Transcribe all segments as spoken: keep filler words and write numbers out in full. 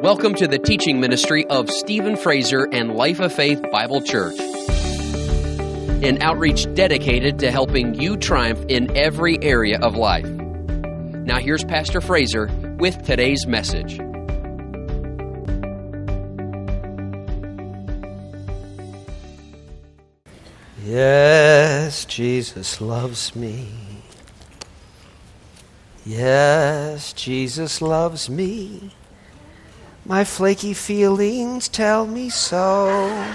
Welcome to the teaching ministry of Stephen Fraser and Life of Faith Bible Church, an outreach dedicated to helping you triumph in every area of life. Now here's Pastor Fraser with today's message. Yes, Jesus loves me. Yes, Jesus loves me. My flaky feelings tell me so.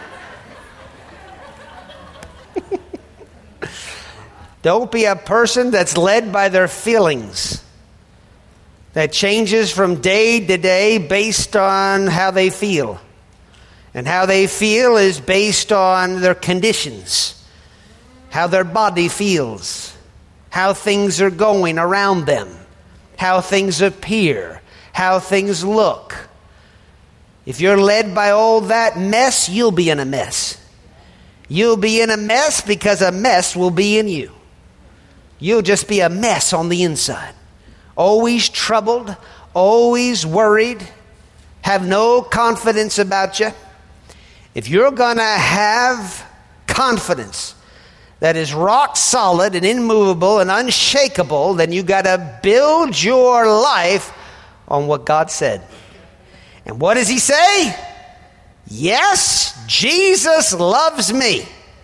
Don't be a person that's led by their feelings, that changes from day to day based on how they feel. And how they feel is based on their conditions, how their body feels, how things are going around them, how things appear, how things look. If you're led by all that mess, you'll be in a mess. You'll be in a mess because a mess will be in you. You'll just be a mess on the inside. Always troubled, always worried, have no confidence about you. If you're going to have confidence that is rock solid and immovable and unshakable, then you got to build your life on what God said. And what does he say? Yes, Jesus loves me.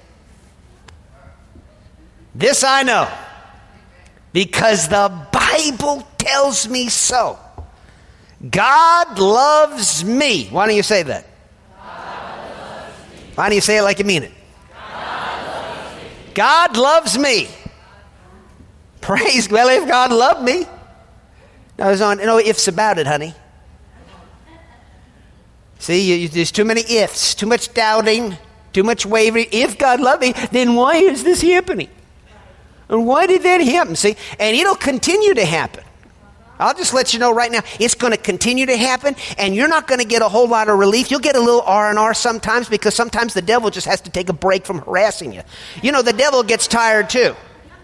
This I know, because the Bible tells me so. God loves me. Why don't you say that? Why don't you say it like you mean it? God loves me. God loves me. Praise, well, if God loved me. Now, there's no, no ifs about it, honey. See, you, you, there's too many ifs, too much doubting, too much wavering. If God loved me, then why is this happening? And why did that happen? See, and it'll continue to happen. I'll just let you know right now, it's going to continue to happen, and you're not going to get a whole lot of relief. You'll get a little R and R sometimes, because sometimes the devil just has to take a break from harassing you. You know, the devil gets tired too.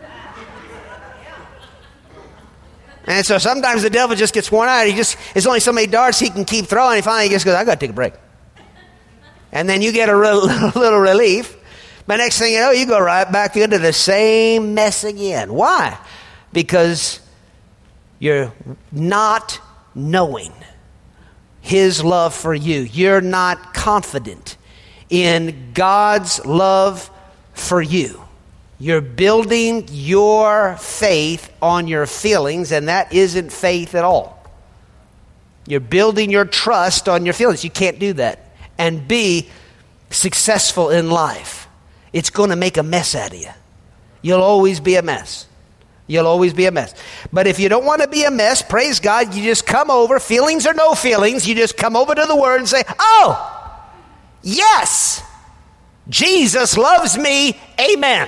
And so sometimes the devil just gets worn out. He just, there's only so many darts he can keep throwing. He finally just goes, I got to take a break. And then you get a real, little relief. But next thing you know, you go right back into the same mess again. Why? Because you're not knowing his love for you. You're not confident in God's love for you. You're building your faith on your feelings, and that isn't faith at all. You're building your trust on your feelings. You can't do that and be successful in life. It's going to make a mess out of you. You'll always be a mess. You'll always be a mess. But if you don't want to be a mess, praise God, you just come over, feelings or no feelings, you just come over to the Word and say, oh, yes, Jesus loves me, amen.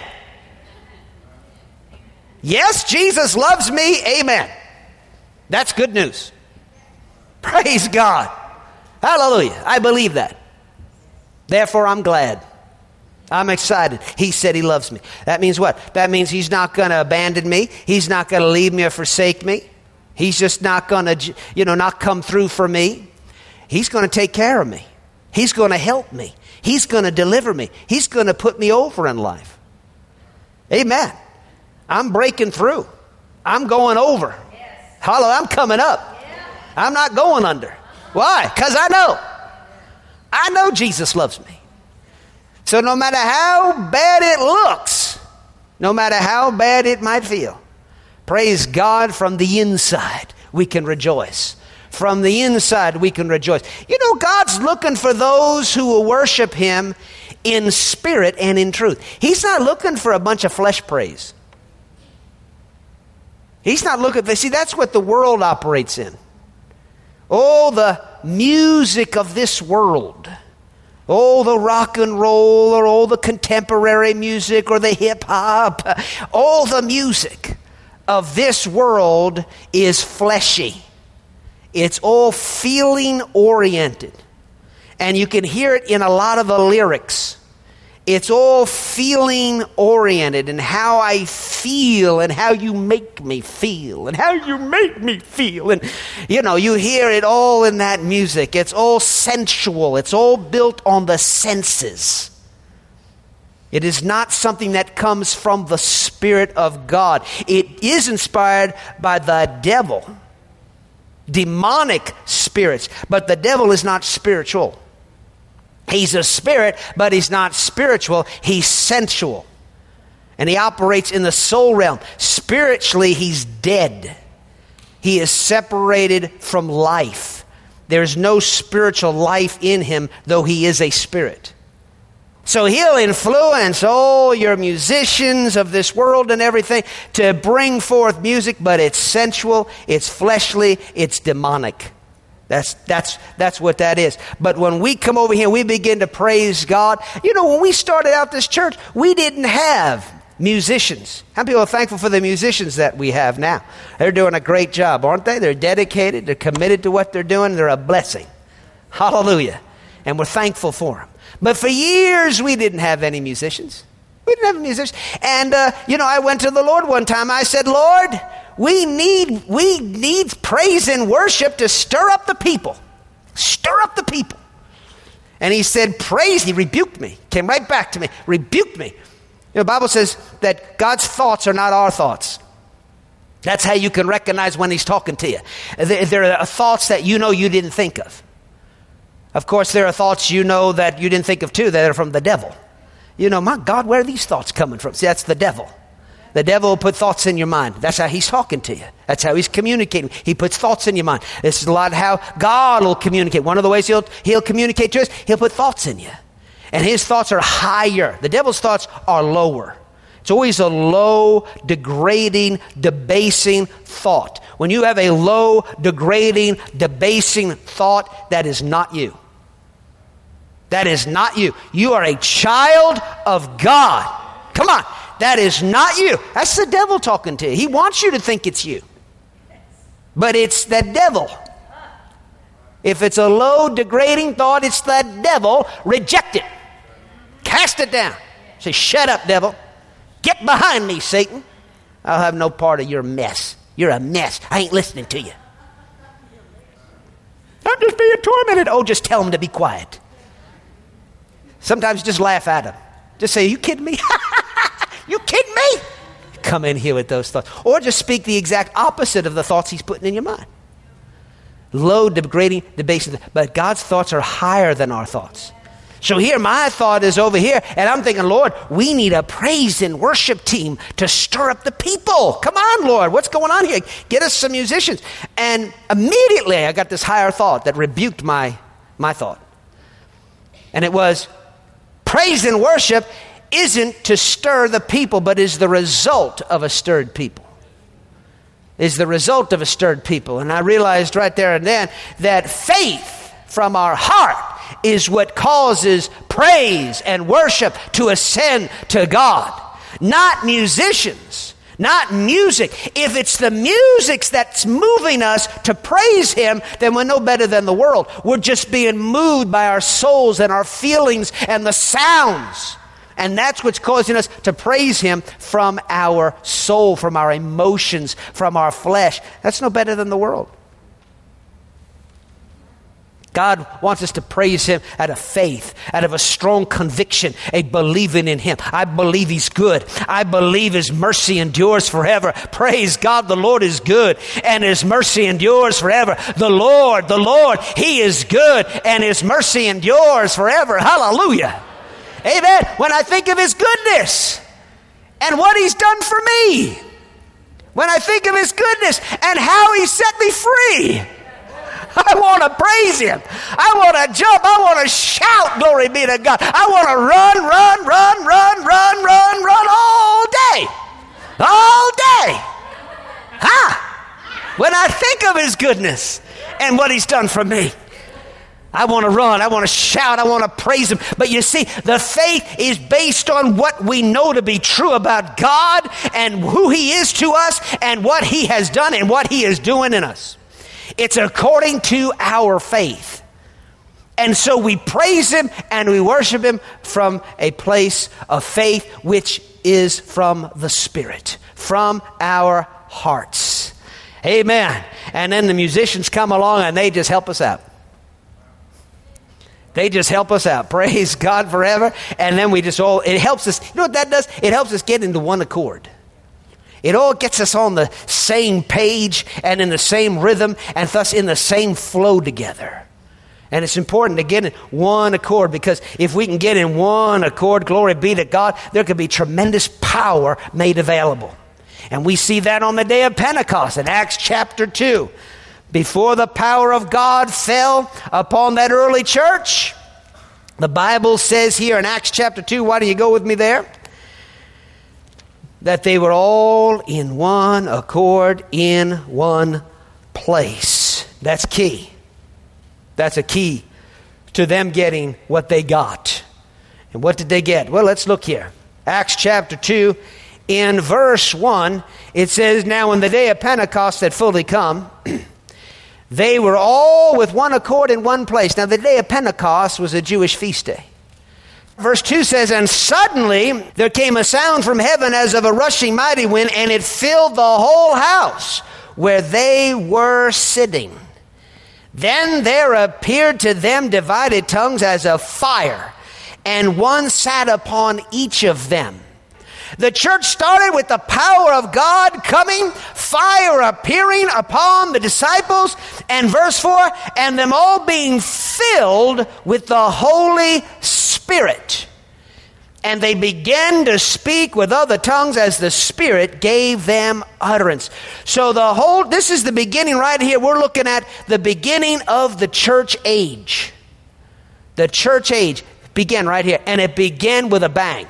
Yes, Jesus loves me, amen. That's good news. Praise God. Hallelujah. I believe that. Therefore, I'm glad. I'm excited. He said he loves me. That means what? That means he's not going to abandon me. He's not going to leave me or forsake me. He's just not going to, you know, not come through for me. He's going to take care of me. He's going to help me. He's going to deliver me. He's going to put me over in life. Amen. I'm breaking through. I'm going over. Yes. Hello, I'm coming up. Yeah. I'm not going under. Why? Because I know. I know Jesus loves me. So no matter how bad it looks, no matter how bad it might feel, praise God, from the inside we can rejoice. From the inside we can rejoice. You know, God's looking for those who will worship him in spirit and in truth. He's not looking for a bunch of flesh praise. He's not looking for, see, that's what the world operates in. Oh, the music of this world. Oh, the rock and roll, or all the contemporary music, or the hip hop. All the music of this world is fleshy. It's all feeling oriented. And you can hear it in a lot of the lyrics. It's all feeling oriented and how I feel and how you make me feel and how you make me feel. And, you know, you hear it all in that music. It's all sensual. It's all built on the senses. It is not something that comes from the Spirit of God. It is inspired by the devil, demonic spirits, but the devil is not spiritual. He's a spirit, but he's not spiritual. He's sensual. And he operates in the soul realm. Spiritually, he's dead. He is separated from life. There's no spiritual life in him, though he is a spirit. So he'll influence all your musicians of this world and everything to bring forth music, but it's sensual, it's fleshly, it's demonic. That's that's that's what that is. But when we come over here, we begin to praise God. You know, when we started out this church, we didn't have musicians. How many people are thankful for the musicians that we have now? They're doing a great job, aren't they? They're dedicated. They're committed to what they're doing. They're a blessing. Hallelujah. And we're thankful for them. But for years, we didn't have any musicians. We didn't have musicians. And, uh, you know, I went to the Lord one time. I said, Lord, we need, we need praise and worship to stir up the people. Stir up the people. And he said, praise. He rebuked me. Came right back to me. Rebuked me. You know, the Bible says that God's thoughts are not our thoughts. That's how you can recognize when he's talking to you. There are thoughts that you know you didn't think of. Of course, there are thoughts you know that you didn't think of too that are from the devil. You know, my God, where are these thoughts coming from? See, that's the devil. The devil will put thoughts in your mind. That's how he's talking to you. That's how he's communicating. He puts thoughts in your mind. This is a lot how God will communicate. One of the ways he'll, he'll communicate to us, he'll put thoughts in you. And his thoughts are higher. The devil's thoughts are lower. It's always a low, degrading, debasing thought. When you have a low, degrading, debasing thought, that is not you. That is not you. You are a child of God. Come on. That is not you. That's the devil talking to you. He wants you to think it's you. But it's the devil. If it's a low, degrading thought, it's the devil. Reject it. Cast it down. Say, shut up, devil. Get behind me, Satan. I'll have no part of your mess. You're a mess. I ain't listening to you. I'm just being tormented. Oh, just tell him to be quiet. Sometimes just laugh at him. Just say, are you kidding me? You kidding me? Come in here with those thoughts. Or just speak the exact opposite of the thoughts he's putting in your mind. Low, degrading, debasing. But God's thoughts are higher than our thoughts. So here, my thought is over here, and I'm thinking, Lord, we need a praise and worship team to stir up the people. Come on, Lord, what's going on here? Get us some musicians. And immediately I got this higher thought that rebuked my, my thought. And it was, praise and worship isn't to stir the people, but is the result of a stirred people. Is the result of a stirred people. And I realized right there and then that faith from our heart is what causes praise and worship to ascend to God. Not musicians, not music. If it's the music that's moving us to praise him, then we're no better than the world. We're just being moved by our souls and our feelings and the sounds. And that's what's causing us to praise him from our soul, from our emotions, from our flesh. That's no better than the world. God wants us to praise him out of faith, out of a strong conviction, a believing in him. I believe he's good. I believe his mercy endures forever. Praise God, the Lord is good and his mercy endures forever. The Lord, the Lord, he is good and his mercy endures forever. Hallelujah. Amen. When I think of his goodness and what he's done for me, when I think of his goodness and how he set me free, I want to praise him. I want to jump. I want to shout, glory be to God. I want to run, run, run, run, run, run, run all day. All day. Huh? When I think of his goodness and what he's done for me, I want to run. I want to shout. I want to praise him. But you see, the faith is based on what we know to be true about God and who he is to us and what he has done and what he is doing in us. It's according to our faith. And so we praise him and we worship him from a place of faith, which is from the Spirit, from our hearts. Amen. And then the musicians come along and they just help us out. They just help us out. Praise God forever. And then we just all, it helps us. You know what that does? It helps us get into one accord. It all gets us on the same page and in the same rhythm and thus in the same flow together. And it's important to get in one accord, because if we can get in one accord, glory be to God, there could be tremendous power made available. And we see that on the day of Pentecost in Acts chapter two. Before the power of God fell upon that early church, the Bible says here in Acts chapter two, why don't you go with me there? That they were all in one accord, in one place. That's key. That's a key to them getting what they got. And what did they get? Well, let's look here. Acts chapter two, in verse one, it says, now when the day of Pentecost had fully come, they were all with one accord in one place. Now the day of Pentecost was a Jewish feast day. Verse two says, and suddenly there came a sound from heaven as of a rushing mighty wind, and it filled the whole house where they were sitting. Then there appeared to them divided tongues as of fire, and one sat upon each of them. The church started with the power of God coming, fire appearing upon the disciples, and verse four, and them all being filled with the Holy Spirit. And they began to speak with other tongues as the Spirit gave them utterance. So the whole, this is the beginning right here. We're looking at the beginning of the church age. The church age began right here. And it began with a bang.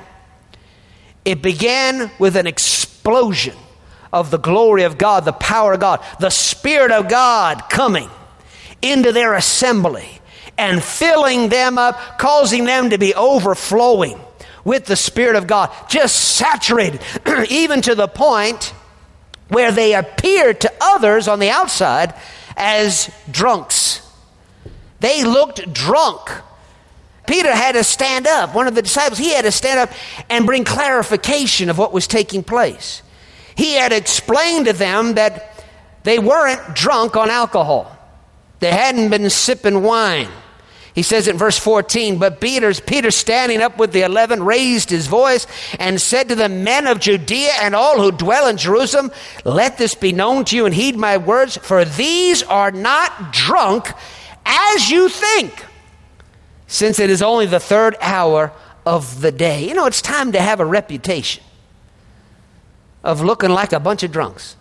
It began with an explosion of the glory of God, the power of God, the Spirit of God coming into their assembly and filling them up, causing them to be overflowing with the Spirit of God, just saturated, even to the point where they appeared to others on the outside as drunks. They looked drunk. Peter had to stand up. One of the disciples, he had to stand up and bring clarification of what was taking place. He had explained to them that they weren't drunk on alcohol. They hadn't been sipping wine. He says in verse fourteen, but Peter, Peter standing up with the eleven raised his voice and said to the men of Judea and all who dwell in Jerusalem, let this be known to you and heed my words, for these are not drunk as you think, since it is only the third hour of the day. You know, it's time to have a reputation of looking like a bunch of drunks.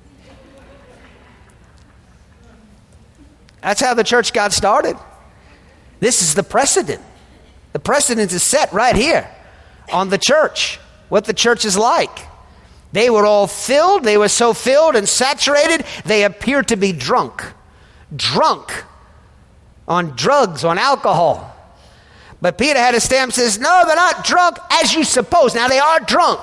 That's how the church got started. This is the precedent. The precedent is set right here on the church, what the church is like. They were all filled. They were so filled and saturated, they appeared to be drunk. Drunk on drugs, on alcohol. But Peter had to stand and says, no, they're not drunk as you suppose. Now, they are drunk.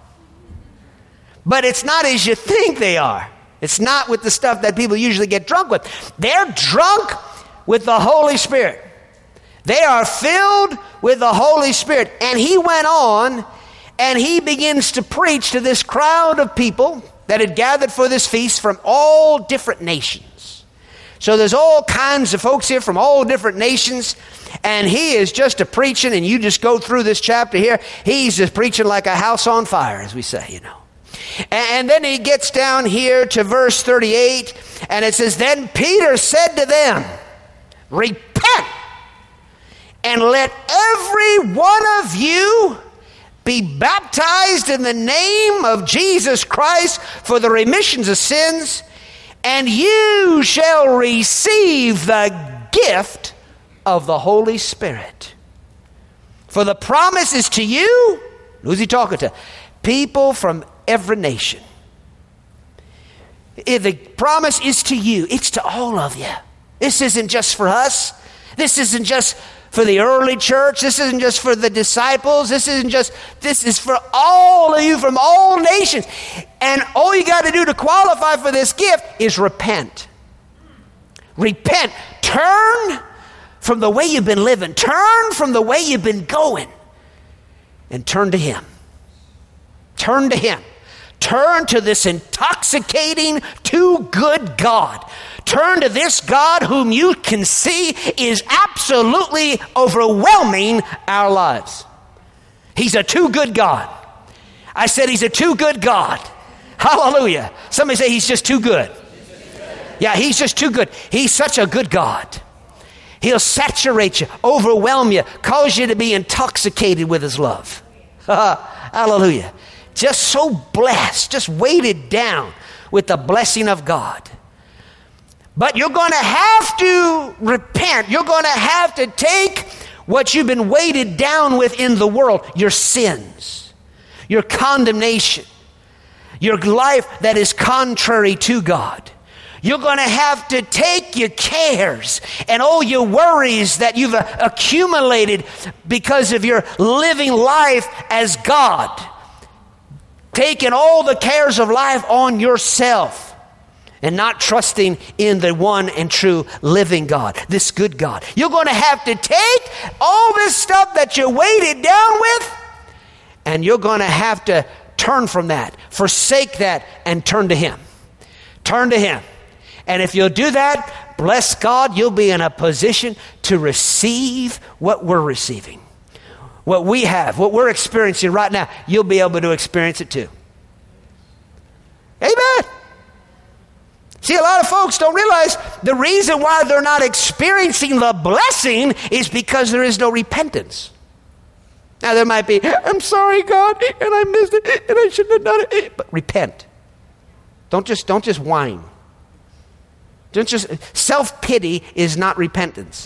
But it's not as you think they are. It's not with the stuff that people usually get drunk with. They're drunk with the Holy Spirit. They are filled with the Holy Spirit. And he went on and he begins to preach to this crowd of people that had gathered for this feast from all different nations. So there's all kinds of folks here from all different nations. And he is just a preaching, and you just go through this chapter here. He's just preaching like a house on fire, as we say, you know. And then he gets down here to verse thirty-eight, and it says, then Peter said to them, repent, and let every one of you be baptized in the name of Jesus Christ for the remissions of sins, and you shall receive the gift of the Holy Spirit. For the promise is to you, who's he talking to? People from every nation. If the promise is to you, it's to all of you. This isn't just for us. This isn't just for the early church. This isn't just for the disciples. This isn't just, this is for all of you from all nations. And all you got to do to qualify for this gift is repent. Repent. Turn from the way you've been living. Turn from the way you've been going and turn to Him. Turn to Him. Turn to this intoxicating, too good God. Turn to this God whom you can see is absolutely overwhelming our lives. He's a too good God. I said He's a too good God. Hallelujah. Somebody say He's just too good. Yeah, He's just too good. He's such a good God. He'll saturate you, overwhelm you, cause you to be intoxicated with His love. Hallelujah. Just so blessed, just weighted down with the blessing of God. But you're going to have to repent. You're going to have to take what you've been weighted down with in the world, your sins, your condemnation, your life that is contrary to God. You're going to have to take your cares and all your worries that you've accumulated because of your living life as God, taking all the cares of life on yourself and not trusting in the one and true living God, this good God. You're going to have to take all this stuff that you're weighted down with, and you're going to have to turn from that, forsake that, and turn to Him. Turn to Him. And if you'll do that, bless God, you'll be in a position to receive what we're receiving. What we have, what we're experiencing right now, you'll be able to experience it too. Amen. See, a lot of folks don't realize the reason why they're not experiencing the blessing is because there is no repentance. Now there might be, I'm sorry, God, and I missed it, and I shouldn't have done it. But repent. Don't just don't just whine. Don't just self-pity is not repentance.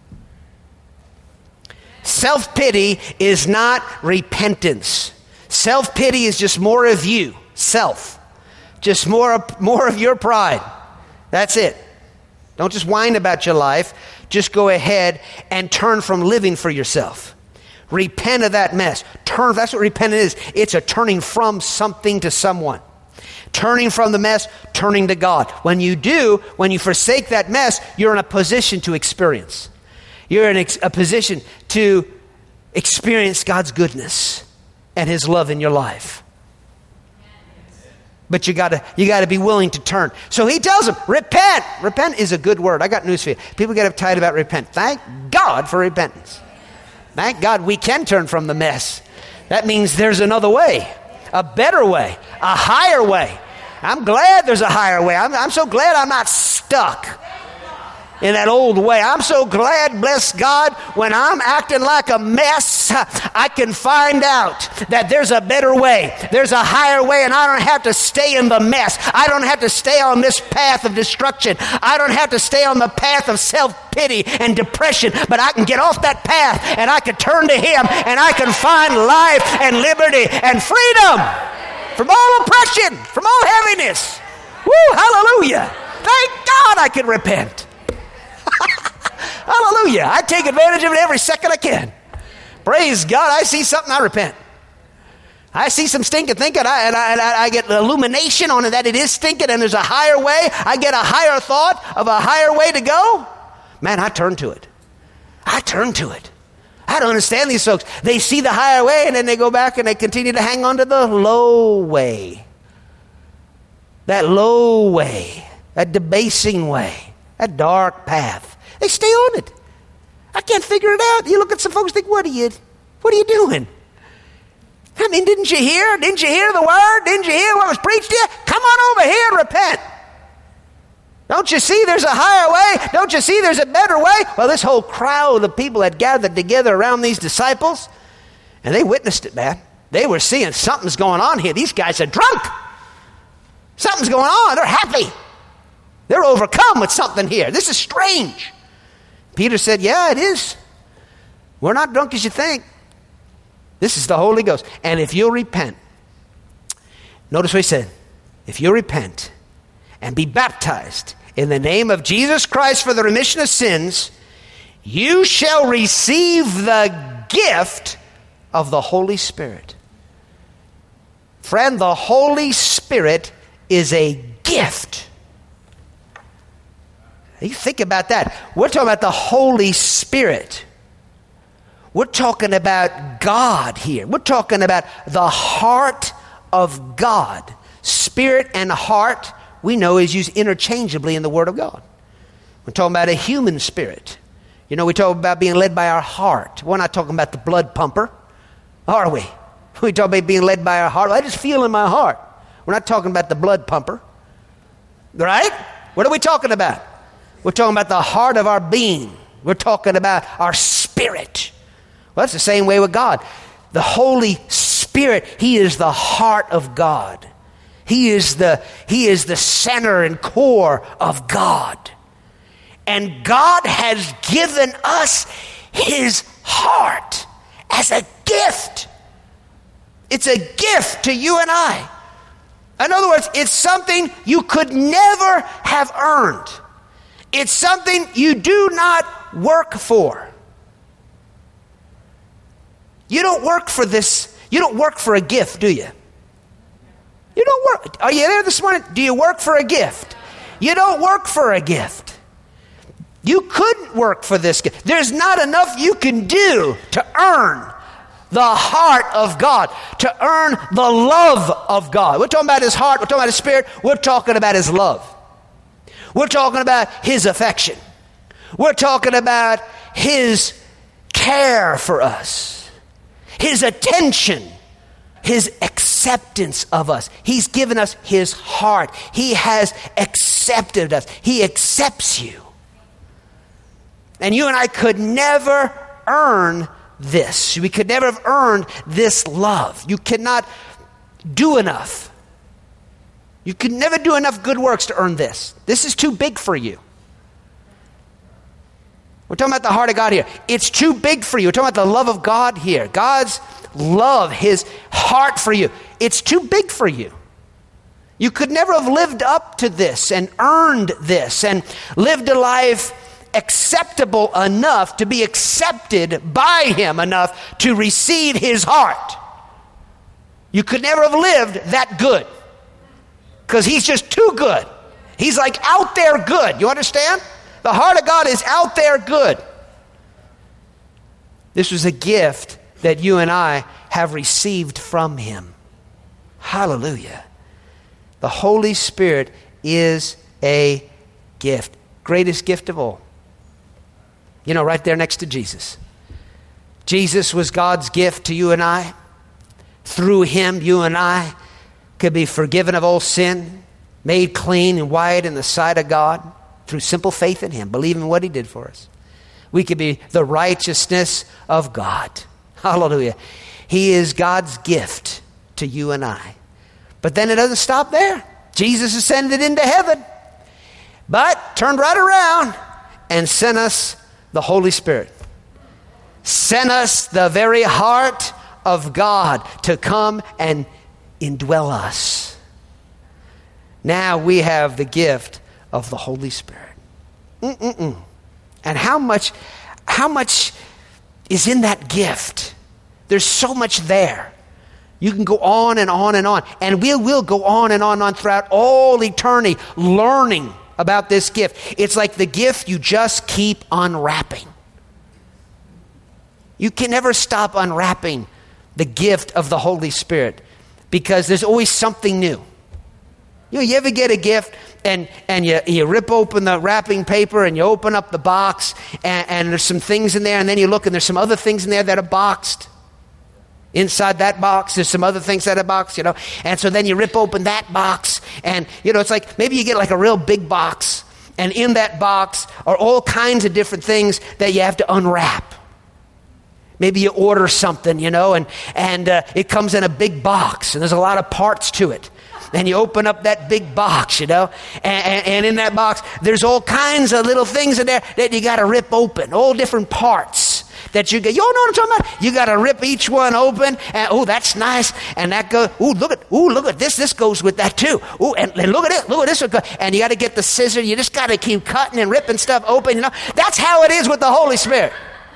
Self-pity is not repentance. Self-pity is just more of you, self. Just more, more of your pride. That's it. Don't just whine about your life. Just go ahead and turn from living for yourself. Repent of that mess. Turn. That's what repentance is. It's a turning from something to someone. Turning from the mess, turning to God. When you do, when you forsake that mess, you're in a position to experience. You're in a position to experience God's goodness and His love in your life. But you gotta, you gotta be willing to turn. So He tells them, repent. Repent is a good word. I got news for you. People get uptight about repent. Thank God for repentance. Thank God we can turn from the mess. That means there's another way, a better way, a higher way. I'm glad there's a higher way. I'm, I'm so glad I'm not stuck in that old way. I'm so glad, bless God, when I'm acting like a mess, I can find out that there's a better way. There's a higher way, and I don't have to stay in the mess. I don't have to stay on this path of destruction. I don't have to stay on the path of self-pity and depression, but I can get off that path, and I can turn to Him, and I can find life and liberty and freedom from all oppression, from all heaviness. Woo, hallelujah. Thank God I can repent. Hallelujah. I take advantage of it every second I can. Praise God. I see something, I repent. I see some stinking thinking, I, and, I, and I get illumination on it that it is stinking, and there's a higher way. I get a higher thought of a higher way to go. Man, I turn to it. I turn to it. I don't understand these folks. They see the higher way, and then they go back and they continue to hang on to the low way. That low way. That debasing way. That dark path. They stay on it. I can't figure it out. You look at some folks and think, what are you, what are you doing? I mean, didn't you hear? Didn't you hear the word? Didn't you hear what was preached to you? Come on over here and repent. Don't you see there's a higher way? Don't you see there's a better way? Well, this whole crowd of people had gathered together around these disciples, and they witnessed it, man. They were seeing something's going on here. These guys are drunk. Something's going on. They're happy. They're overcome with something here. This is strange. Peter said, yeah, it is. We're not drunk as you think. This is the Holy Ghost. And if you'll repent, notice what he said, if you'll repent and be baptized in the name of Jesus Christ for the remission of sins, you shall receive the gift of the Holy Spirit. Friend, the Holy Spirit is a gift. You think about that. We're talking about the Holy Spirit. We're talking about God here. We're talking about the heart of God. Spirit and heart, we know, is used interchangeably in the Word of God. We're talking about a human spirit. You know, we talk about being led by our heart. We're not talking about the blood pumper, are we? We talk about being led by our heart. I just feel in my heart. We're not talking about the blood pumper. Right? What are we talking about? We're talking about the heart of our being. We're talking about our spirit. Well, that's the same way with God. The Holy Spirit, He is the heart of God. He is the, He is the center and core of God. And God has given us His heart as a gift. It's a gift to you and I. In other words, it's something you could never have earned. It's something you do not work for. You don't work for this. You don't work for a gift, do you? You don't work. Are you there this morning? Do you work for a gift? You don't work for a gift. You couldn't work for this gift. There's not enough you can do to earn the heart of God, to earn the love of God. We're talking about His heart. We're talking about His Spirit. We're talking about His love. We're talking about His affection. We're talking about His care for us, His attention, His acceptance of us. He's given us His heart. He has accepted us. He accepts you. And you and I could never earn this. We could never have earned this love. You cannot do enough. You could never do enough good works to earn this. This is too big for you. We're talking about the heart of God here. It's too big for you. We're talking about the love of God here. God's love, His heart for you. It's too big for you. You could never have lived up to this and earned this and lived a life acceptable enough to be accepted by Him enough to receive His heart. You could never have lived that good because He's just too good. He's like out there good. You understand? The heart of God is out there good. This was a gift that you and I have received from Him. Hallelujah. The Holy Spirit is a gift. Greatest gift of all. You know, right there next to Jesus. Jesus was God's gift to you and I. Through Him, you and I could be forgiven of all sin, made clean and white in the sight of God through simple faith in Him, believing what He did for us. We could be the righteousness of God. Hallelujah. He is God's gift to you and I. But then it doesn't stop there. Jesus ascended into heaven, but turned right around and sent us the Holy Spirit. Sent us the very heart of God to come and indwell us. Now we have the gift of the Holy Spirit. Mm-mm-mm. And how much, how much is in that gift? There's so much there. You can go on and on and on. And we will go on and on and on throughout all eternity learning about this gift. It's like the gift you just keep unwrapping. You can never stop unwrapping the gift of the Holy Spirit because there's always something new. You know, you ever get a gift and, and you, you rip open the wrapping paper and you open up the box and, and there's some things in there and then you look and there's some other things in there that are boxed. Inside that box, there's some other things that are boxed, you know. And so then you rip open that box and, you know, it's like maybe you get like a real big box and in that box are all kinds of different things that you have to unwrap. Maybe you order something, you know, and, and uh, it comes in a big box and there's a lot of parts to it. And you open up that big box, you know, and, and, and in that box, there's all kinds of little things in there that you got to rip open, all different parts. That you get, you know what I'm talking about? You got to rip each one open, and oh, that's nice, and that goes. Oh, look at, oh, look at this. This goes with that too. Oh, and, and look at it. Look at this. And you got to get the scissor. You just got to keep cutting and ripping stuff open. You know, that's how it is with the Holy Spirit.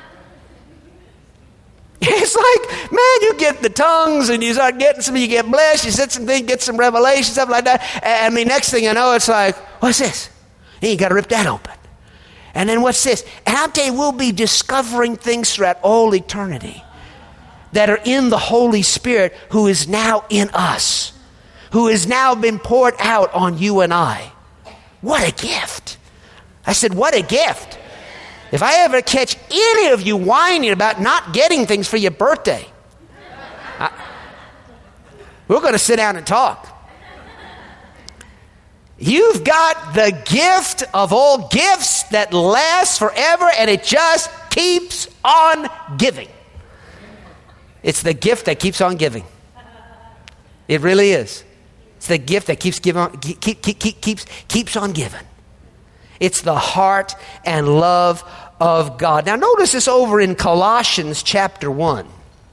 It's like, man, you get the tongues, and you start getting some. You get blessed. You sit some things, get some revelation, stuff like that. And I mean, next thing you know, it's like, what's this? And you got to rip that open. And then what's this? And I'm telling you, we'll be discovering things throughout all eternity that are in the Holy Spirit who is now in us, who has now been poured out on you and I. What a gift. I said, what a gift. If I ever catch any of you whining about not getting things for your birthday, I, we're going to sit down and talk. You've got the gift of all gifts that lasts forever, and it just keeps on giving. It's the gift that keeps on giving. It really is. It's the gift that keeps giving, keep, keep, keep, keeps keeps on giving. It's the heart and love of God. Now notice this over in Colossians chapter one.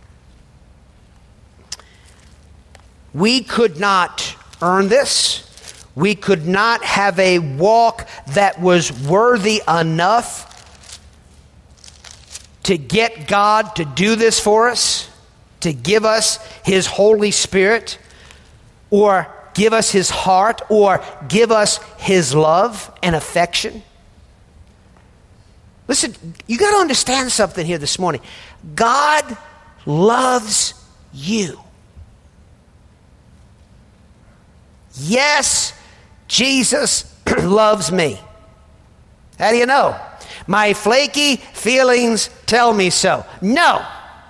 We could not earn this. We could not have a walk that was worthy enough to get God to do this for us, to give us His Holy Spirit, or give us His heart, or give us His love and affection. Listen, you got to understand something here this morning. God loves you. Yes, Jesus loves me. How do you know? My flaky feelings tell me so. No.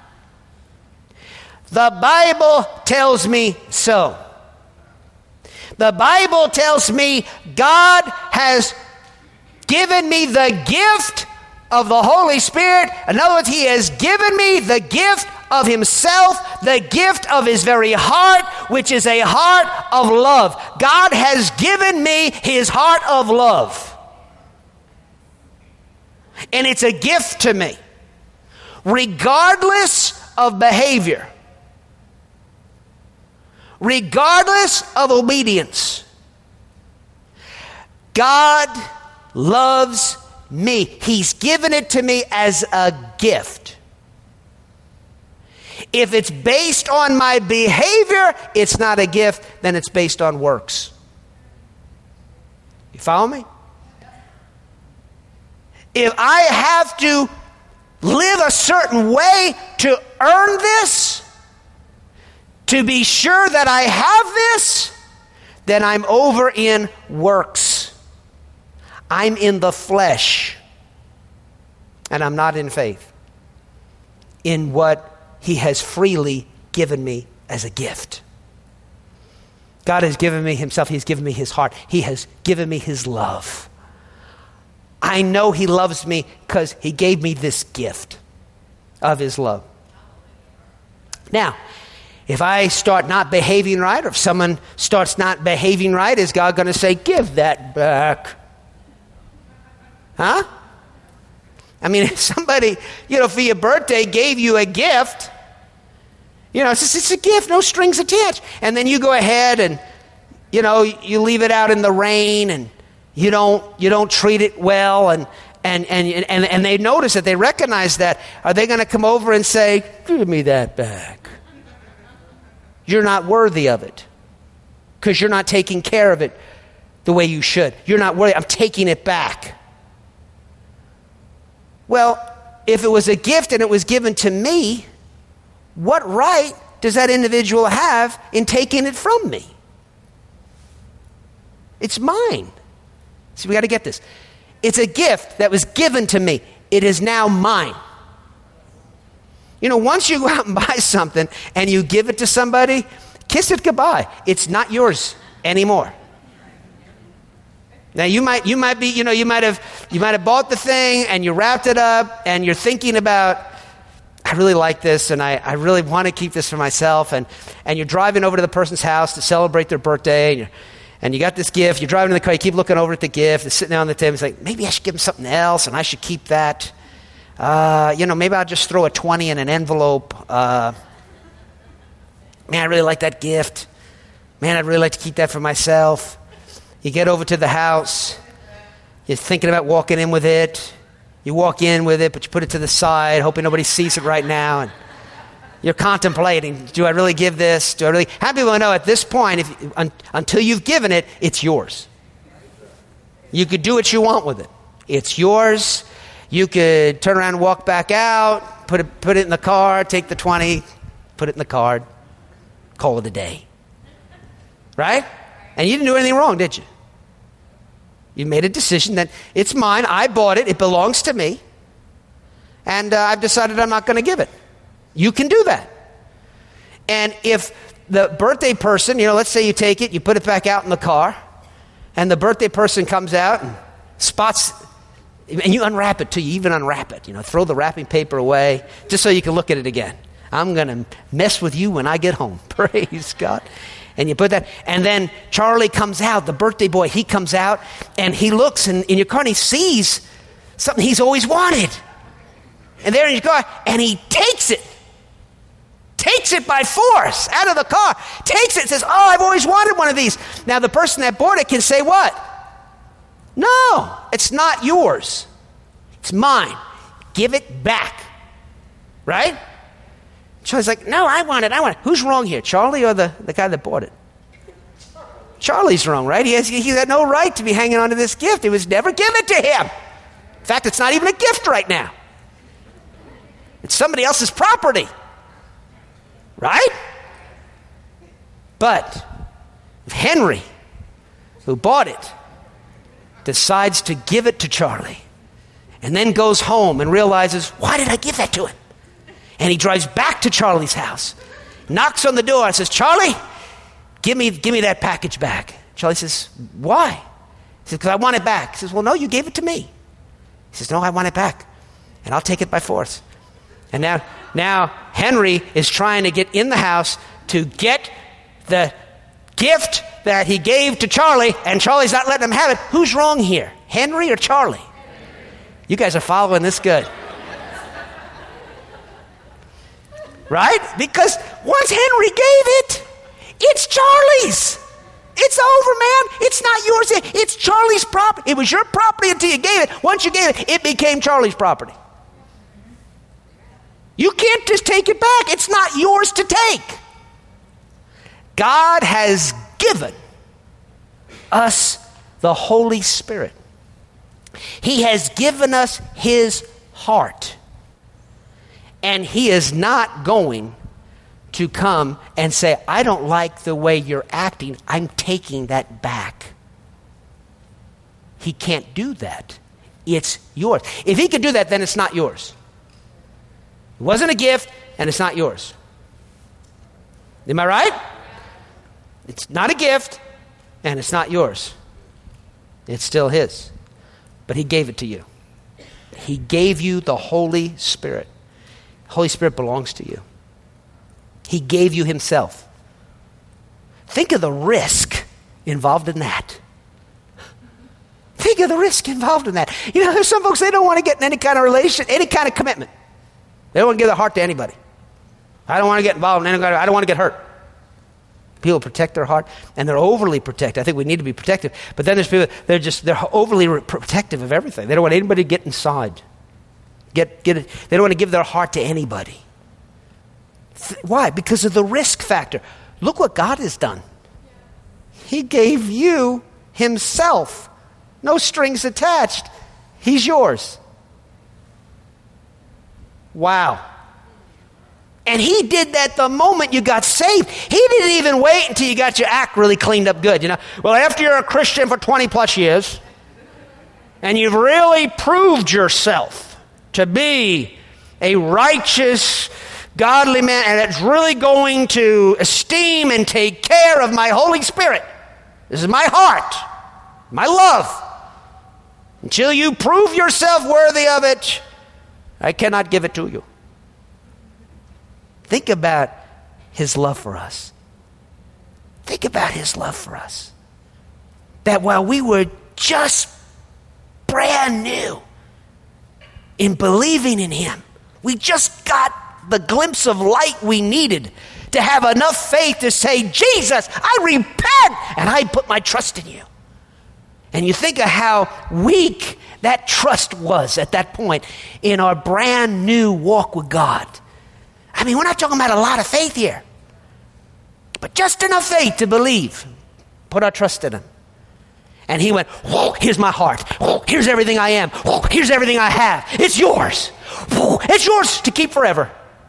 The Bible tells me so. The Bible tells me God has given me the gift of the Holy Spirit. In other words, He has given me the gift of Himself, the gift of His very heart, which is a heart of love. God has given me His heart of love. And it's a gift to me, regardless of behavior, regardless of obedience. God loves me. He's given it to me as a gift. If it's based on my behavior, it's not a gift, then it's based on works. You follow me? If I have to live a certain way to earn this, to be sure that I have this, then I'm over in works. I'm in the flesh, and I'm not in faith, in what He has freely given me as a gift. God has given me Himself. He's given me His heart. He has given me His love. I know He loves me because He gave me this gift of His love. Now, if I start not behaving right, or if someone starts not behaving right, is God going to say, give that back? Huh? I mean, if somebody, you know, for your birthday gave you a gift, you know, it's, just, it's a gift, no strings attached. And then you go ahead and, you know, you leave it out in the rain, and you don't you don't treat it well, and and and and, and they notice it, they recognize that. Are they going to come over and say, give me that back? You're not worthy of it because you're not taking care of it the way you should. You're not worthy. I'm taking it back. Well, if it was a gift and it was given to me, what right does that individual have in taking it from me? It's mine. See, we got to get this. It's a gift that was given to me. It is now mine. You know, once you go out and buy something and you give it to somebody, kiss it goodbye. It's not yours anymore. Now you might you might be, you know, you might have you might have bought the thing and you wrapped it up and you're thinking about, I really like this and I, I really want to keep this for myself, and, and you're driving over to the person's house to celebrate their birthday, and, you're, and you got this gift, you're driving in the car, you keep looking over at the gift, it's sitting there on the table, it's like, maybe I should give them something else and I should keep that. Uh, you know, maybe I'll just throw a twenty in an envelope. Uh, man, I really like that gift. Man, I'd really like to keep that for myself. You get over to the house. You're thinking about walking in with it. You walk in with it, but you put it to the side, hoping nobody sees it right now. And you're contemplating, do I really give this? Do I really? How many people know at this point, if un, until you've given it, it's yours? You could do what you want with it. It's yours. You could turn around and walk back out, put it, put it in the car, take the twenty, put it in the card, call it a day. Right? And you didn't do anything wrong, did you? You made a decision that it's mine, I bought it, it belongs to me, and uh, I've decided I'm not going to give it. You can do that. And if the birthday person, you know, let's say you take it, you put it back out in the car, and the birthday person comes out and spots, and you unwrap it too, you even unwrap it, you know, throw the wrapping paper away, just so you can look at it again. I'm going to mess with you when I get home. Praise God. And you put that, and then Charlie comes out, the birthday boy, he comes out, and he looks in, in your car, and he sees something he's always wanted. And there in your car, and he takes it. Takes it by force out of the car. Takes it and says, oh, I've always wanted one of these. Now, the person that bought it can say what? No, it's not yours. It's mine. Give it back. Right? Charlie's like, no, I want it, I want it. Who's wrong here, Charlie or the, the guy that bought it? Charlie's wrong, right? He has he had no right to be hanging on to this gift. It was never given to him. In fact, it's not even a gift right now. It's somebody else's property. Right? But if Henry, who bought it, decides to give it to Charlie, and then goes home and realizes, why did I give that to him? And he drives back to Charlie's house, knocks on the door and says, Charlie, give me, give me that package back. Charlie says, why? He says, because I want it back. He says, well, no, you gave it to me. He says, no, I want it back, and I'll take it by force. And now, now Henry is trying to get in the house to get the gift that he gave to Charlie, and Charlie's not letting him have it. Who's wrong here, Henry or Charlie? You guys are following this good. Right? Because once Henry gave it, it's Charlie's. It's over, man. It's not yours. It's Charlie's property. It was your property until you gave it. Once you gave it, it became Charlie's property. You can't just take it back. It's not yours to take. God has given us the Holy Spirit. He has given us His heart. And He is not going to come and say, I don't like the way you're acting. I'm taking that back. He can't do that. It's yours. If He could do that, then it's not yours. It wasn't a gift, and it's not yours. Am I right? It's not a gift, and it's not yours. It's still His. But He gave it to you. He gave you the Holy Spirit. The Holy Spirit belongs to you. He gave you Himself. Think of the risk involved in that. Think of the risk involved in that. You know, there's some folks, they don't want to get in any kind of relation, any kind of commitment. They don't want to give their heart to anybody. I don't want to get involved in any kind of, I don't want to get hurt. People protect their heart, and they're overly protective. I think we need to be protective. But then there's people, they're just, they're overly re- protective of everything. They don't want anybody to get inside. Get, get it. They don't want to give their heart to anybody. Th- why? Because of the risk factor. Look what God has done. He gave you Himself. No strings attached. He's yours. Wow. And He did that the moment you got saved. He didn't even wait until you got your act really cleaned up good. You know, well, after you're a Christian for twenty plus years, and you've really proved yourself to be a righteous, godly man, and it's really going to esteem and take care of my Holy Spirit. This is my heart, my love. Until you prove yourself worthy of it, I cannot give it to you. Think about His love for us. Think about His love for us. That while we were just brand new in believing in Him, we just got the glimpse of light we needed to have enough faith to say, Jesus, I repent and I put my trust in you. And you think of how weak that trust was at that point in our brand new walk with God. I mean, we're not talking about a lot of faith here, but just enough faith to believe, put our trust in Him. And he went, whoa, here's my heart. Whoa, here's everything I am. Whoa, here's everything I have. It's yours. Whoa, it's yours to keep forever.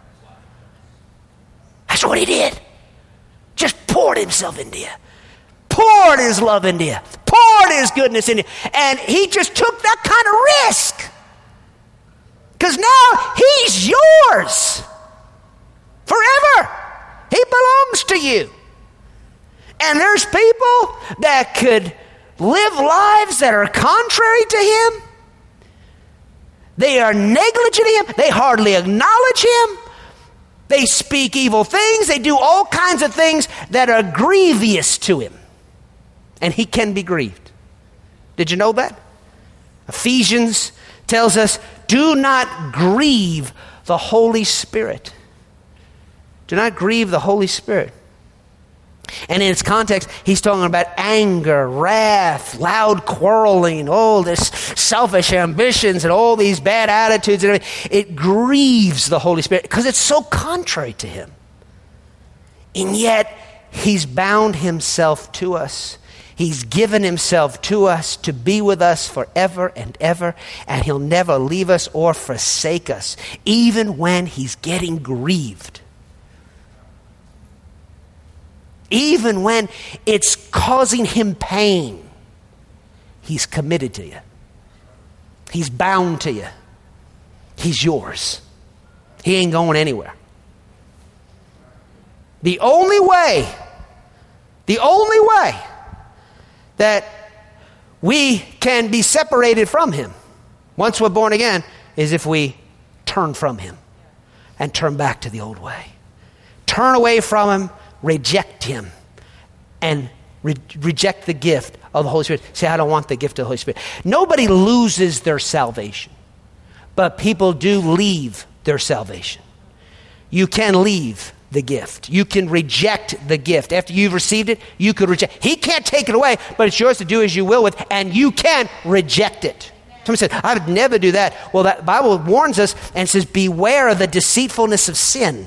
That's what he did. Just poured himself into you. Poured his love into you. Poured his goodness into you. And he just took that kind of risk. Because now he's yours. Forever. He belongs to you. And there's people that could live lives that are contrary to him. They are negligent of him. They hardly acknowledge him. They speak evil things. They do all kinds of things that are grievous to him. And he can be grieved. Did you know that? Ephesians tells us, do not grieve the Holy Spirit. Do not grieve the Holy Spirit. And in its context, he's talking about anger, wrath, loud quarreling, all this selfish ambitions and all these bad attitudes and everything. It grieves the Holy Spirit because it's so contrary to him. And yet, he's bound himself to us. He's given himself to us to be with us forever and ever, and he'll never leave us or forsake us, even when he's getting grieved. Even when it's causing him pain, he's committed to you. He's bound to you. He's yours. He ain't going anywhere. The only way, the only way that we can be separated from him once we're born again is if we turn from him and turn back to the old way. Turn away from him, reject him, and re- reject the gift of the Holy Spirit. Say, I don't want the gift of the Holy Spirit. Nobody loses their salvation, but people do leave their salvation. You can leave the gift. You can reject the gift. After you've received it, you could reject. He can't take it away, but it's yours to do as you will with, and you can reject it. Somebody said, I would never do that. Well, that Bible warns us and says, beware of the deceitfulness of sin.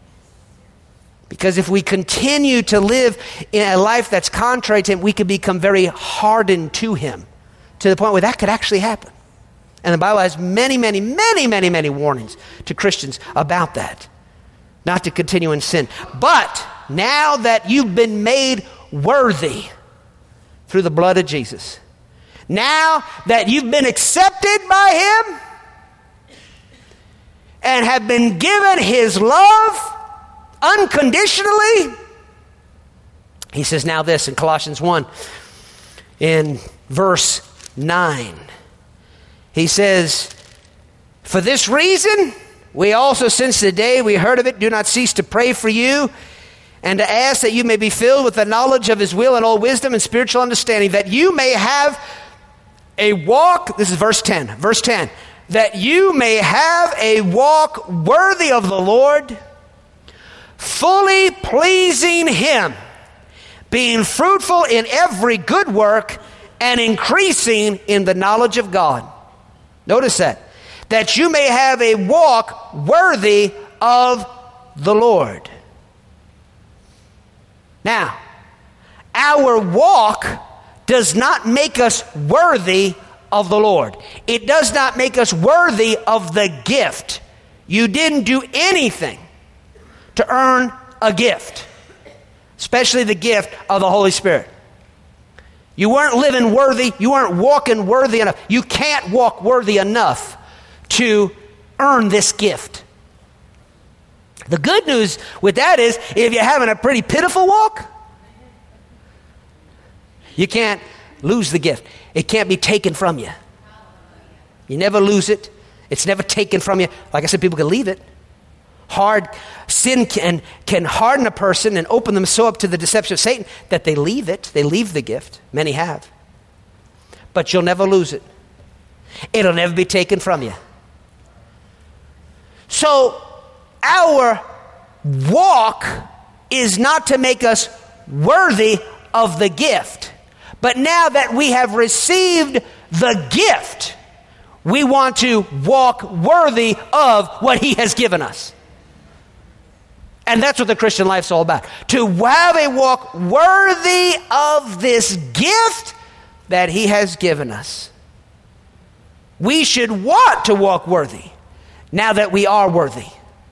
Because if we continue to live in a life that's contrary to him, we could become very hardened to him, to the point where that could actually happen. And the Bible has many, many, many, many, many warnings to Christians about that. Not to continue in sin. But now that you've been made worthy through the blood of Jesus, now that you've been accepted by him and have been given his love unconditionally, he says now this in Colossians one, in verse nine. He says, for this reason, we also, since the day we heard of it, do not cease to pray for you and to ask that you may be filled with the knowledge of his will and all wisdom and spiritual understanding, that you may have a walk, this is verse ten, verse ten, that you may have a walk worthy of the Lord, fully pleasing him, being fruitful in every good work and increasing in the knowledge of God. Notice that. That you may have a walk worthy of the Lord. Now, our walk does not make us worthy of the Lord. It does not make us worthy of the gift. You didn't do anything to earn a gift, especially the gift of the Holy Spirit. You weren't living worthy. You weren't walking worthy enough. You can't walk worthy enough to earn this gift. The good news with that is, if you're having a pretty pitiful walk, you can't lose the gift. It can't be taken from you. You never lose it. It's never taken from you. Like I said, people can leave it. Hard sin can, can harden a person and open them so up to the deception of Satan that they leave it. They leave the gift. Many have. But you'll never lose it. It'll never be taken from you. So our walk is not to make us worthy of the gift. But now that we have received the gift, we want to walk worthy of what he has given us. And that's what the Christian life's all about. To have a walk worthy of this gift that he has given us. We should want to walk worthy now that we are worthy.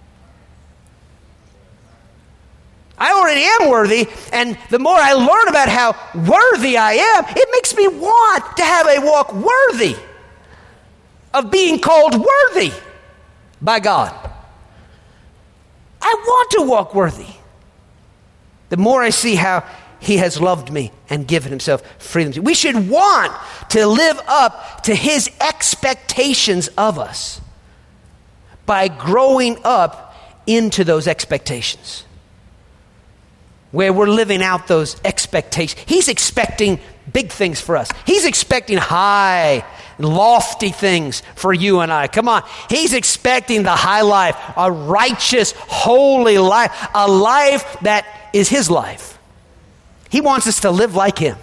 I already am worthy, and the more I learn about how worthy I am, it makes me want to have a walk worthy of being called worthy by God. I want to walk worthy. The more I see how he has loved me and given himself freely to me. We should want to live up to his expectations of us by growing up into those expectations, where we're living out those expectations. He's expecting big things for us. He's expecting high, lofty things for you and I. Come on. He's expecting the high life, a righteous, holy life, a life that is his life. He wants us to live like him.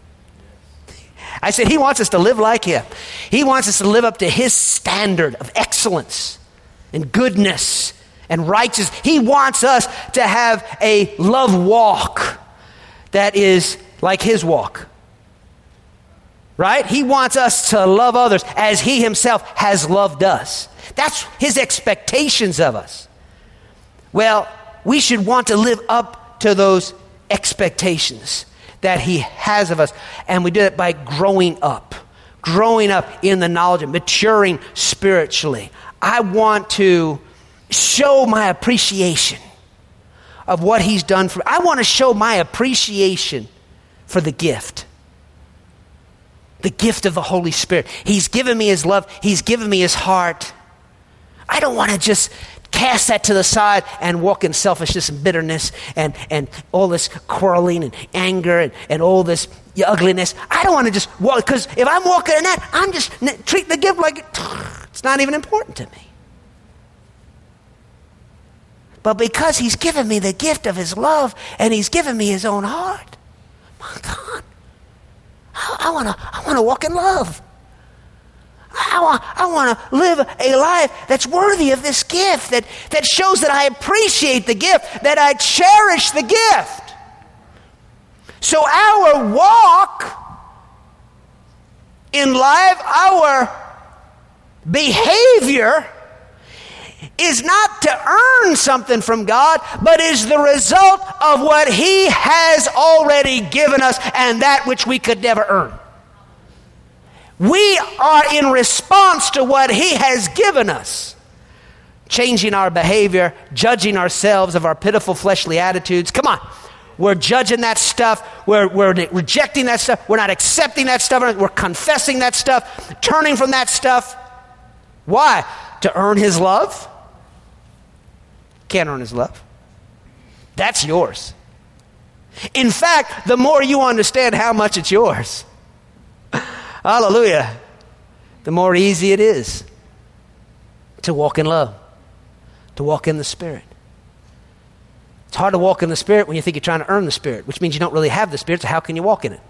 I said he wants us to live like him. He wants us to live up to his standard of excellence and goodness and righteousness. He wants us to have a love walk that is like his walk. Right? He wants us to love others as he himself has loved us. That's his expectations of us. Well, we should want to live up to those expectations that he has of us. And we do it by growing up. Growing up in the knowledge of maturing spiritually. I want to show my appreciation of what he's done for me. I want to show my appreciation for the gift. The gift of the Holy Spirit. He's given me his love. He's given me his heart. I don't want to just cast that to the side and walk in selfishness and bitterness and, and all this quarreling and anger and, and all this ugliness. I don't want to just walk, because if I'm walking in that, I'm just treating the gift like it's not even important to me. But because he's given me the gift of his love and he's given me his own heart, my God, I want to I want to walk in love. I want, I want to live a life that's worthy of this gift, that, that shows that I appreciate the gift, that I cherish the gift. So our walk in life, our behavior is not to earn something from God, but is the result of what he has already given us and that which we could never earn. We are in response to what he has given us, changing our behavior, judging ourselves of our pitiful fleshly attitudes. Come on. We're judging that stuff. We're, we're rejecting that stuff. We're not accepting that stuff. We're confessing that stuff, turning from that stuff. Why? To earn his love? Can't earn his love. That's yours. In fact, the more you understand how much it's yours, hallelujah, the more easy it is to walk in love, to walk in the Spirit. It's hard to walk in the Spirit when you think you're trying to earn the Spirit, which means you don't really have the Spirit, so how can you walk in it?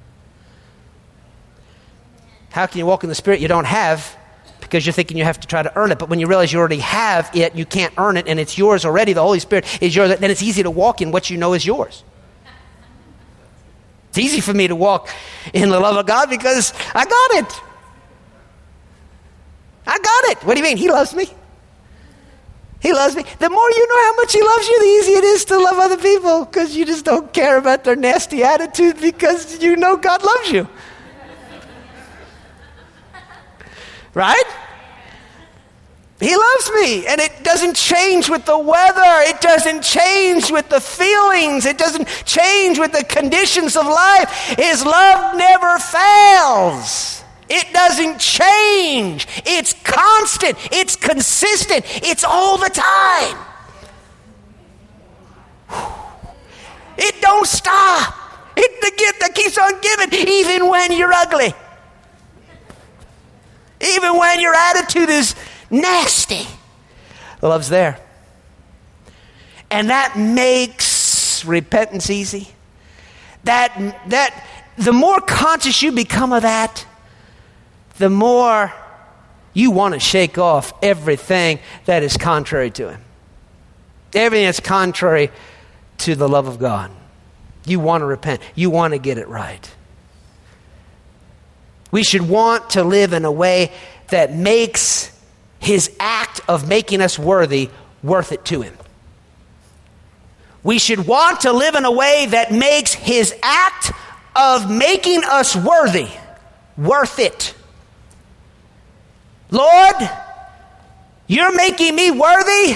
How can you walk in the Spirit you don't have because you're thinking you have to try to earn it? But when you realize you already have it, you can't earn it, and it's yours already, the Holy Spirit is yours, then it's easy to walk in what you know is yours. It's easy for me to walk in the love of God because I got it. I got it. What do you mean? He loves me. He loves me. The more you know how much he loves you, the easier it is to love other people, because you just don't care about their nasty attitude because you know God loves you. Right? He loves me, and it doesn't change with the weather. It doesn't change with the feelings. It doesn't change with the conditions of life. His love never fails. It doesn't change. It's constant. It's consistent. It's all the time. It don't stop. It's the gift that keeps on giving, even when you're ugly. Even when your attitude is nasty. The love's there. And that makes repentance easy. That, that the more conscious you become of that, the more you want to shake off everything that is contrary to him. Everything that's contrary to the love of God. You want to repent. You want to get it right. We should want to live in a way that makes his act of making us worthy worth it to him. We should want to live in a way that makes his act of making us worthy worth it. Lord, you're making me worthy.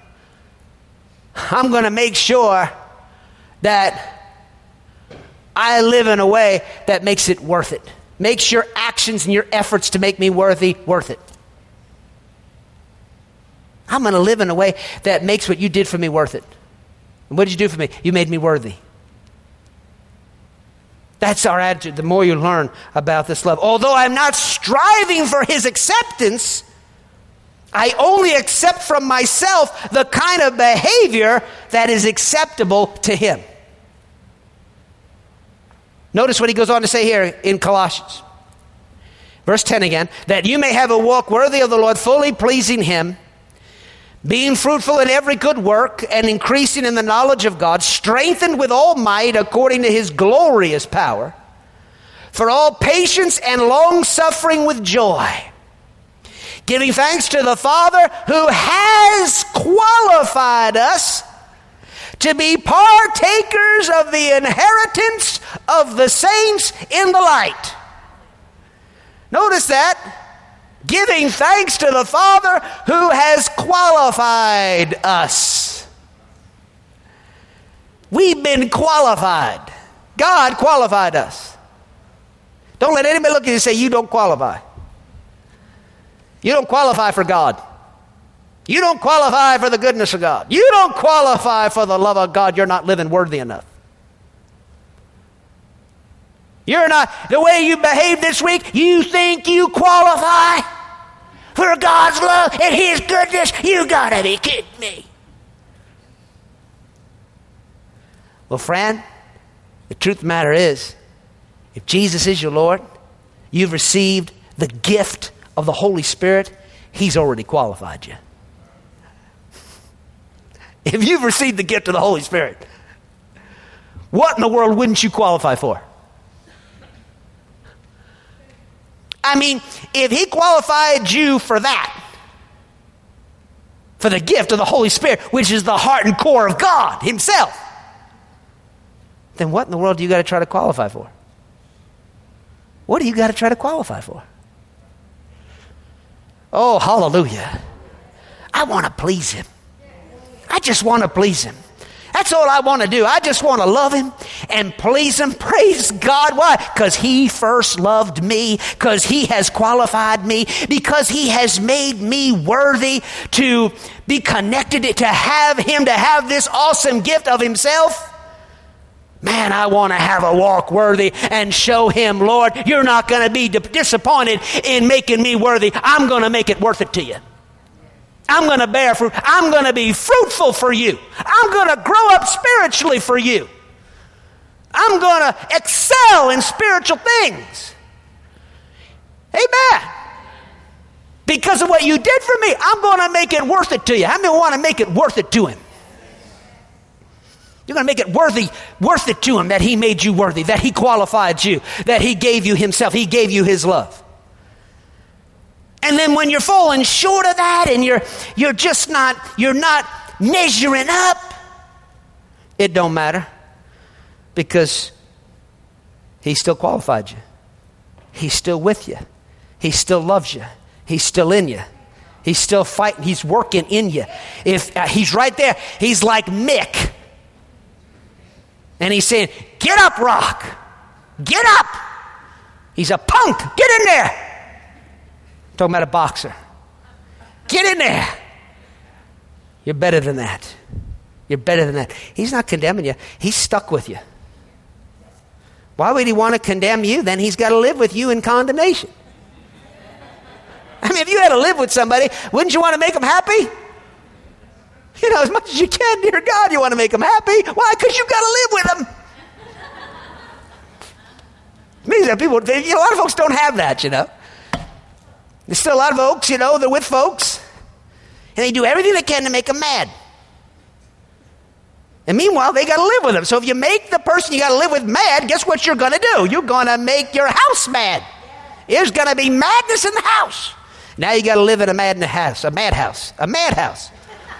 I'm going to make sure that I live in a way that makes it worth it. Makes your actions and your efforts to make me worthy worth it. I'm going to live in a way that makes what you did for me worth it. And what did you do for me? You made me worthy. That's our attitude the more you learn about this love. Although I'm not striving for his acceptance, I only accept from myself the kind of behavior that is acceptable to him. Notice what he goes on to say here in Colossians. Verse ten again. That you may have a walk worthy of the Lord, fully pleasing him, being fruitful in every good work and increasing in the knowledge of God, strengthened with all might according to his glorious power, for all patience and long suffering with joy, giving thanks to the Father who has qualified us to be partakers of the inheritance of the saints in the light. Notice that. Giving thanks to the Father who has qualified us. We've been qualified. God qualified us. Don't let anybody look at you and say you don't qualify. You don't qualify for God. You don't qualify for the goodness of God. You don't qualify for the love of God. You're not living worthy enough. You're not, the way you behave this week, you think you qualify for God's love and his goodness? You gotta be kidding me. Well, friend, the truth of the matter is, if Jesus is your Lord, you've received the gift of the Holy Spirit, he's already qualified you. If you've received the gift of the Holy Spirit, what in the world wouldn't you qualify for? I mean, if he qualified you for that, for the gift of the Holy Spirit, which is the heart and core of God himself, then what in the world do you got to try to qualify for? What do you got to try to qualify for? Oh, hallelujah. I want to please him. I just want to please him. That's all I want to do. I just want to love him and please him. Praise God. Why? Because he first loved me, because he has qualified me, because he has made me worthy to be connected, to have him, to have this awesome gift of himself. Man, I want to have a walk worthy and show him, Lord, you're not going to be disappointed in making me worthy. I'm going to make it worth it to you. I'm going to bear fruit. I'm going to be fruitful for you. I'm going to grow up spiritually for you. I'm going to excel in spiritual things. Amen. Because of what you did for me, I'm going to make it worth it to you. How many want to make it worth it to him? You're going to make it worthy, worth it to him that he made you worthy, that he qualified you, that he gave you himself, he gave you his love. And then when you're falling short of that and you're you're just not, you're not measuring up, it don't matter, because he still qualified you. He's still with you. He still loves you. He's still in you. He's still fighting. He's working in you. If uh, he's right there, he's like Mick. And he's saying, get up, Rock. Get up. He's a punk. Get in there. Talking about a boxer. Get in there. You're better than that. You're better than that. He's not condemning you. He's stuck with you. Why would he want to condemn you? Then he's got to live with you in condemnation. I mean, if you had to live with somebody, wouldn't you want to make them happy? You know, as much as you can, dear God, you want to make them happy. Why? Because you've got to live with them. It means that people, they, you know, a lot of folks don't have that, you know. There's still a lot of folks, you know, they're with folks, and they do everything they can to make them mad. And meanwhile, they got to live with them. So if you make the person you got to live with mad, guess what you're going to do? You're going to make your house mad. There's going to be madness in the house. Now you got to live in a madness house, a madhouse, a madhouse.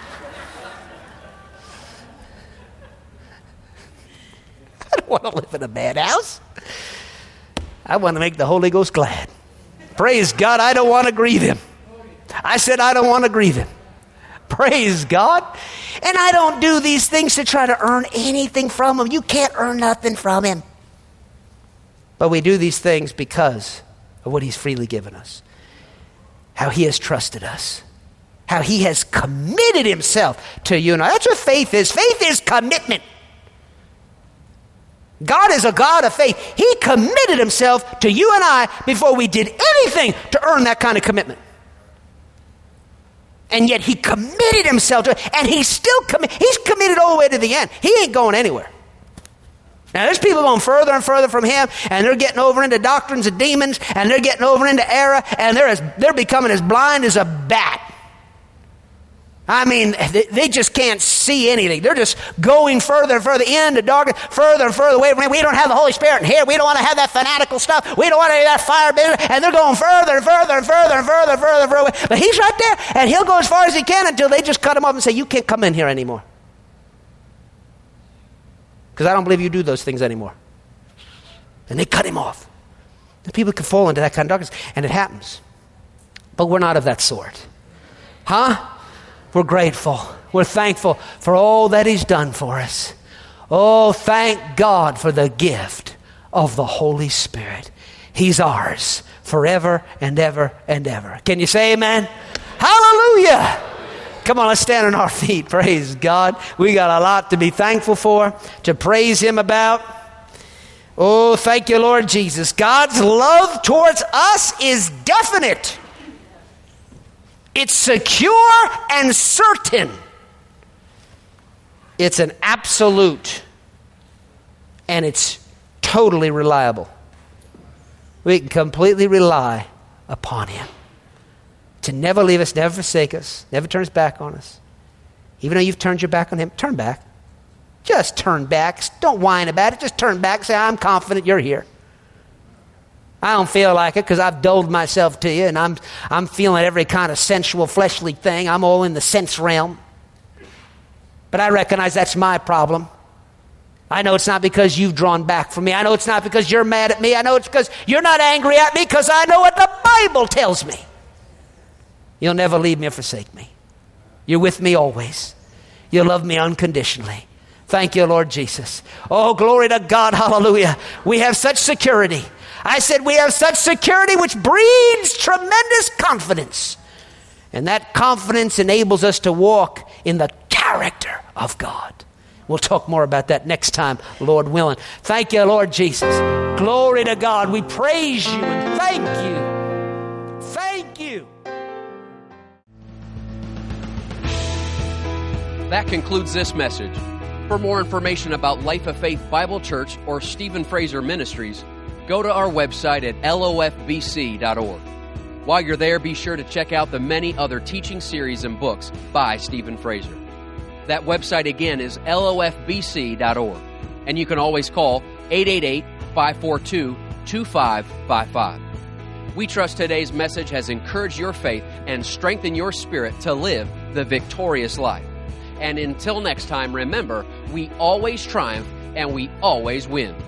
I don't want to live in a madhouse. I want to make the Holy Ghost glad. Praise God, I don't want to grieve him. I said I don't want to grieve him. Praise God. And I don't do these things to try to earn anything from him. You can't earn nothing from him. But we do these things because of what he's freely given us. How he has trusted us. How he has committed himself to you and I. That's what faith is. Faith is commitment. God is a God of faith. He committed himself to you and I before we did anything to earn that kind of commitment. And yet he committed himself to it, and he's still committed. He's committed all the way to the end. He ain't going anywhere. Now, there's people going further and further from him, and they're getting over into doctrines of demons, and they're getting over into error, and they're, as, they're becoming as blind as a bat. I mean, they, they just can't see anything. They're just going further and further into darkness, further and further away from him. We don't have the Holy Spirit in here. We don't want to have that fanatical stuff. We don't want any of that fire business. And they're going further and further and further and further and further and further away. But he's right there, and he'll go as far as he can until they just cut him off and say, you can't come in here anymore. Because I don't believe you do those things anymore. And they cut him off. And people can fall into that kind of darkness, and it happens. But we're not of that sort. Huh? We're grateful. We're thankful for all that he's done for us. Oh, thank God for the gift of the Holy Spirit. He's ours forever and ever and ever. Can you say amen? Hallelujah. Come on, let's stand on our feet. Praise God. We got a lot to be thankful for, to praise him about. Oh, thank you, Lord Jesus. God's love towards us is definite. It's secure and certain. It's an absolute. And it's totally reliable. We can completely rely upon him. To never leave us, never forsake us, never turn his back on us. Even though you've turned your back on him, turn back. Just turn back. Don't whine about it. Just turn back. Say, I'm confident you're here. I don't feel like it because I've dulled myself to you, and I'm I'm feeling every kind of sensual, fleshly thing. I'm all in the sense realm. But I recognize that's my problem. I know it's not because you've drawn back from me. I know it's not because you're mad at me. I know it's because you're not angry at me, because I know what the Bible tells me. You'll never leave me or forsake me. You're with me always. You love me unconditionally. Thank you, Lord Jesus. Oh, glory to God. Hallelujah. We have such security. I said we have such security which breeds tremendous confidence. And that confidence enables us to walk in the character of God. We'll talk more about that next time, Lord willing. Thank you, Lord Jesus. Glory to God. We praise you and thank you. Thank you. That concludes this message. For more information about Life of Faith Bible Church or Stephen Fraser Ministries, go to our website at L O F B C dot org. While you're there, be sure to check out the many other teaching series and books by Stephen Fraser. That website again is L O F B C dot org. And you can always call eight eight eight, five four two, two five five five. We trust today's message has encouraged your faith and strengthened your spirit to live the victorious life. And until next time, remember, we always triumph and we always win.